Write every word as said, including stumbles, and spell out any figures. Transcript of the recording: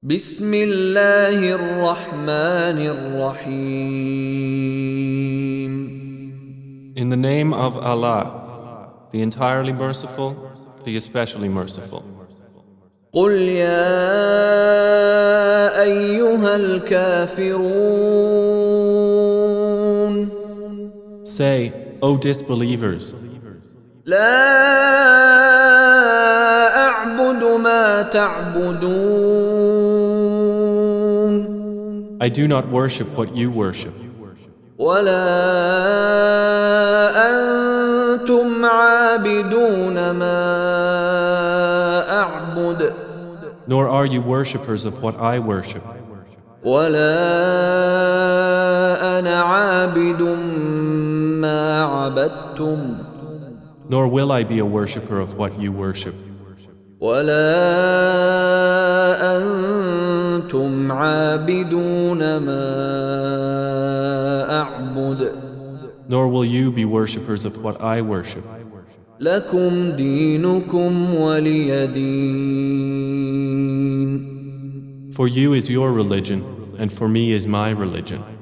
بسم الله الرحمن الرحيم. In the name of Allah, the entirely merciful, the especially merciful. قل يا أيها الكافرون. Say, O disbelievers, لا أعبد ما تعبدون. I do not worship what you worship, ولا أنتم عابدون ما أعبد. nor are you worshippers of what I worship, ولا أنا عابد ما عبدتم. nor will I be a worshipper of what you worship, ولا أنتم عابدون ما أعبد. nor will you be worshippers of what I worship. لكم دينكم ولي دين. For you is your religion, and for me is my religion.